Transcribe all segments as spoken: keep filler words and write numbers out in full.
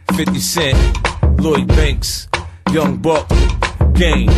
fifty Cent, Lloyd Banks, Young Buck, Game.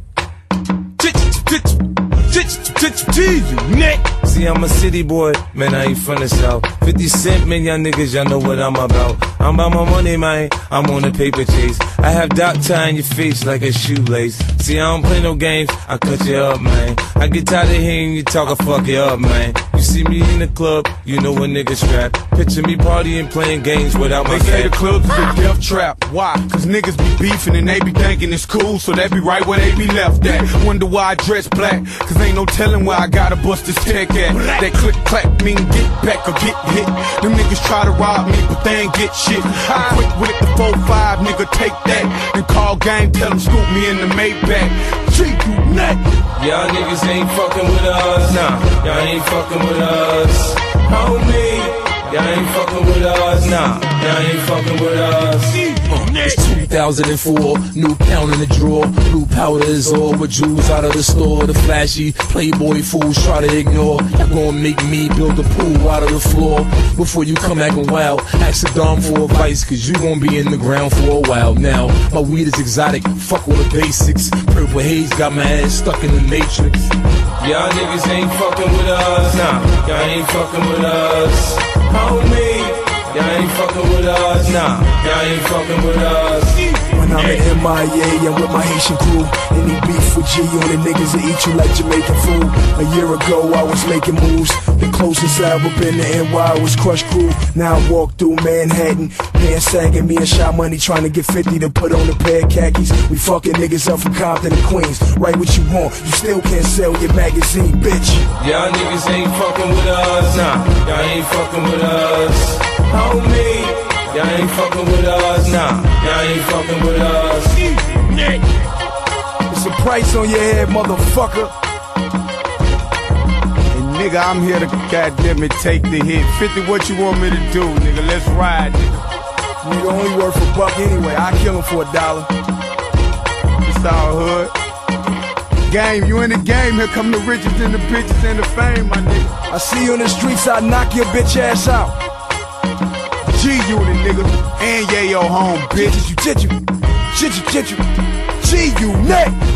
See, I'm a city boy, man, I ain't from the south. fifty Cent, man, y'all niggas, y'all know what I'm about. I'm about my money, man, I'm on a paper chase. I have Doc tying your face like a shoelace. See, I don't play no games, I cut you up, man. I get tired of hearing you talk, I fuck you up, man. You see me in the club, you know a nigga strapped. Picture me partying, playing games without my They say the club's the death trap. Why? Cause niggas be beefing and they be thinking it's cool, so they be right where they be left at. Wonder why I dress black, cause ain't no telling where I gotta bust this tech at. That click clack mean get back or get hit. Them niggas try to rob me, but they ain't get shit. I quick with it, the four five, nigga, take that. Then call gang, tell them scoop me in the Maybach. Treat you nut. Y'all niggas ain't fucking with us, nah. Y'all ain't fucking with us, homie. Y'all ain't fucking with us, nah. Y'all ain't fucking with us. Uh, it's two thousand four, new pound in the drawer. Blue powder is all with jewels out of the store. The flashy Playboy fools try to ignore. Y'all gonna make me build a pool out of the floor. Before you come acting wild, ask a dom for advice, cause you gon' be in the ground for a while now. My weed is exotic, fuck all the basics. Purple haze got my ass stuck in the matrix. Y'all niggas ain't fucking with us, nah. Y'all ain't fucking with us, homie. Y'all ain't fucking with us, nah. Y'all ain't fucking with us. When I'm at M I A, I'm with my Haitian crew. Any beef with G on the niggas that eat you like Jamaican food. A year ago, I was making moves. The closest I've ever been to N Y was Crush Crew. Now I walk through Manhattan, pants sagging, me and Shy Money trying to get fifty to put on a pair of khakis. We fucking niggas up from Compton to Queens. Write what you want, you still can't sell your magazine, bitch. Y'all niggas ain't fucking with us, nah. Y'all ain't fucking with us, homie. Y'all ain't fucking with us, nah. Y'all ain't fucking with us. It's a price on your head, motherfucker. And nigga, I'm here to goddamn it take the hit. fifty, what you want me to do, nigga? Let's ride, nigga. Nigga only worth a buck anyway. I kill him for a dollar. It's all hood. Game, you in the game. Here come the riches and the bitches and the fame, my nigga. I see you in the streets, I knock your bitch ass out. G-Unit, nigga, and yeah, your home, bitch. Jitju, jitju, jitju, jitju, G-Unit.